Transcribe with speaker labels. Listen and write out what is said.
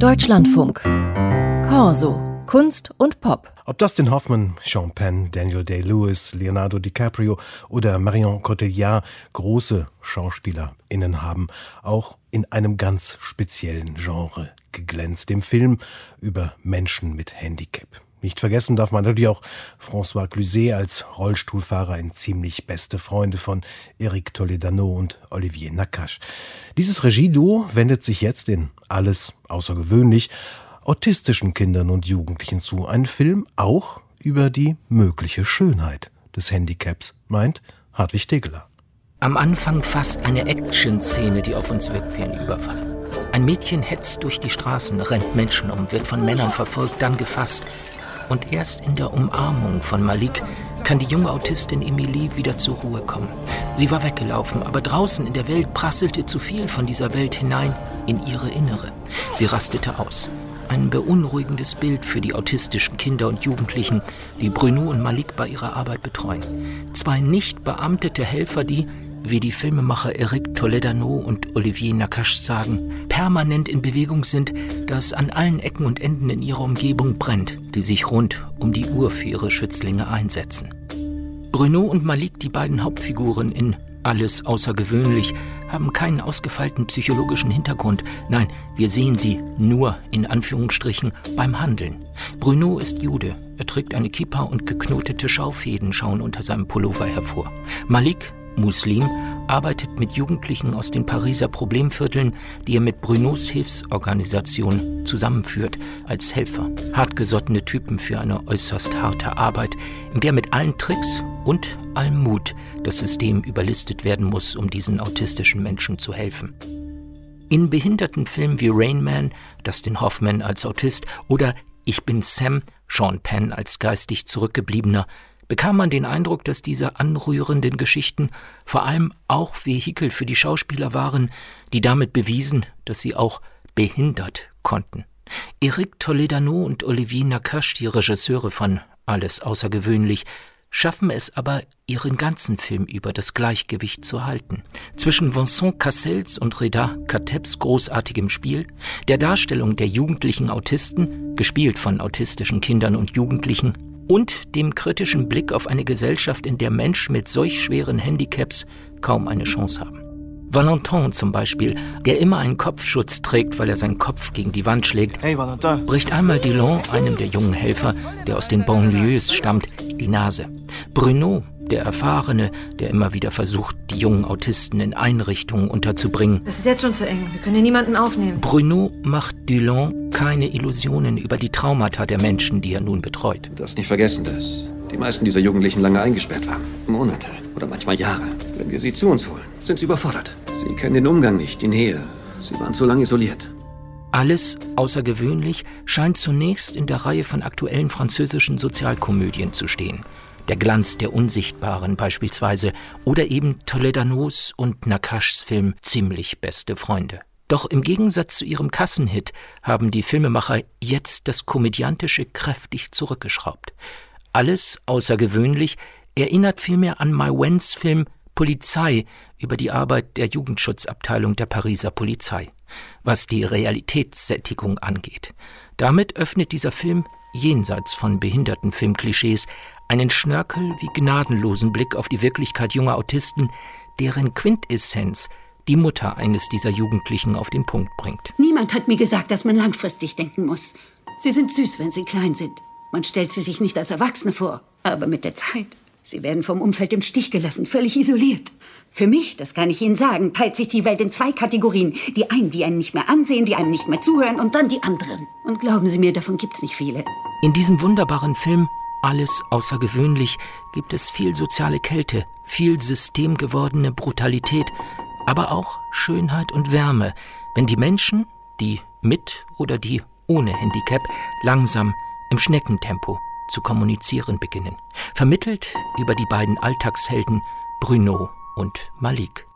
Speaker 1: Deutschlandfunk. Corso. Kunst und Pop.
Speaker 2: Ob Dustin Hoffman, Sean Penn, Daniel Day-Lewis, Leonardo DiCaprio oder Marion Cotillard große SchauspielerInnen haben auch in einem ganz speziellen Genre geglänzt, dem Film über Menschen mit Handicap. Nicht vergessen darf man natürlich auch François Cluzet als Rollstuhlfahrer in Ziemlich beste Freunde von Éric Toledano und Olivier Nakache. Dieses Regieduo wendet sich jetzt in Alles außergewöhnlich autistischen Kindern und Jugendlichen zu. Ein Film auch über die mögliche Schönheit des Handicaps, meint Hartwig Tegeler.
Speaker 3: Am Anfang fast eine Action-Szene, die auf uns wirkt wie ein Überfall. Ein Mädchen hetzt durch die Straßen, rennt Menschen um, wird von Männern verfolgt, dann gefasst. Und erst in der Umarmung von Malik kann die junge Autistin Emilie wieder zur Ruhe kommen. Sie war weggelaufen, aber draußen in der Welt prasselte zu viel von dieser Welt hinein in ihre Innere. Sie rastete aus. Ein beunruhigendes Bild für die autistischen Kinder und Jugendlichen, die Bruno und Malik bei ihrer Arbeit betreuen. Zwei nicht beamtete Helfer, die, wie die Filmemacher Éric Toledano und Olivier Nakache sagen, permanent in Bewegung sind, da es an allen Ecken und Enden in ihrer Umgebung brennt, die sich rund um die Uhr für ihre Schützlinge einsetzen. Bruno und Malik, die beiden Hauptfiguren in Alles außergewöhnlich, haben keinen ausgefeilten psychologischen Hintergrund. Nein, wir sehen sie nur, in Anführungsstrichen, beim Handeln. Bruno ist Jude. Er trägt eine Kippa und geknotete Schaufäden schauen unter seinem Pullover hervor. Malik, Muslim, arbeitet mit Jugendlichen aus den Pariser Problemvierteln, die er mit Brunos Hilfsorganisation zusammenführt, als Helfer. Hartgesottene Typen für eine äußerst harte Arbeit, in der mit allen Tricks und allem Mut das System überlistet werden muss, um diesen autistischen Menschen zu helfen. In Behindertenfilmen wie Rain Man, Dustin Hoffman als Autist oder Ich bin Sam, Sean Penn als geistig Zurückgebliebener, bekam man den Eindruck, dass diese anrührenden Geschichten vor allem auch Vehikel für die Schauspieler waren, die damit bewiesen, dass sie auch behindert konnten. Éric Toledano und Olivier Nakache, die Regisseure von Alles außergewöhnlich, schaffen es aber, ihren ganzen Film über das Gleichgewicht zu halten. Zwischen Vincent Cassels und Reda Katebs großartigem Spiel, der Darstellung der jugendlichen Autisten, gespielt von autistischen Kindern und Jugendlichen, und dem kritischen Blick auf eine Gesellschaft, in der Menschen mit solch schweren Handicaps kaum eine Chance haben. Valentin zum Beispiel, der immer einen Kopfschutz trägt, weil er seinen Kopf gegen die Wand schlägt,
Speaker 4: Hey Valentin,
Speaker 3: bricht einmal Dylan, einem der jungen Helfer, der aus den Banlieues stammt, die Nase. Bruno, der Erfahrene, der immer wieder versucht, die jungen Autisten in Einrichtungen unterzubringen.
Speaker 5: Das ist jetzt schon zu eng. Wir können hier niemanden aufnehmen.
Speaker 3: Bruno macht Dylan keine Illusionen über die Traumata der Menschen, die er nun betreut.
Speaker 6: Du darfst nicht vergessen, dass die meisten dieser Jugendlichen lange eingesperrt waren. Monate oder manchmal Jahre. Wenn wir sie zu uns holen, sind sie überfordert. Sie kennen den Umgang nicht, die Nähe. Sie waren zu lange isoliert.
Speaker 3: Alles außergewöhnlich scheint zunächst in der Reihe von aktuellen französischen Sozialkomödien zu stehen. Der Glanz der Unsichtbaren beispielsweise oder eben Toledanos und Nakaches Film Ziemlich beste Freunde. Doch im Gegensatz zu ihrem Kassenhit haben die Filmemacher jetzt das Komödiantische kräftig zurückgeschraubt. Alles außergewöhnlich erinnert vielmehr an Mai Wens Film Polizei über die Arbeit der Jugendschutzabteilung der Pariser Polizei, was die Realitätssättigung angeht. Damit öffnet dieser Film jenseits von Behindertenfilmklischees einen Schnörkel wie gnadenlosen Blick auf die Wirklichkeit junger Autisten, deren Quintessenz die Mutter eines dieser Jugendlichen auf den Punkt bringt.
Speaker 7: Niemand hat mir gesagt, dass man langfristig denken muss. Sie sind süß, wenn sie klein sind. Man stellt sie sich nicht als Erwachsene vor. Aber mit der Zeit, sie werden vom Umfeld im Stich gelassen, völlig isoliert. Für mich, das kann ich Ihnen sagen, teilt sich die Welt in zwei Kategorien. Die einen, die einen nicht mehr ansehen, die einem nicht mehr zuhören und dann die anderen. Und glauben Sie mir, davon gibt's nicht viele.
Speaker 3: In diesem wunderbaren Film Alles außergewöhnlich gibt es viel soziale Kälte, viel systemgewordene Brutalität, aber auch Schönheit und Wärme, wenn die Menschen, die mit oder die ohne Handicap, langsam im Schneckentempo zu kommunizieren beginnen. Vermittelt über die beiden Alltagshelden Bruno und Malik.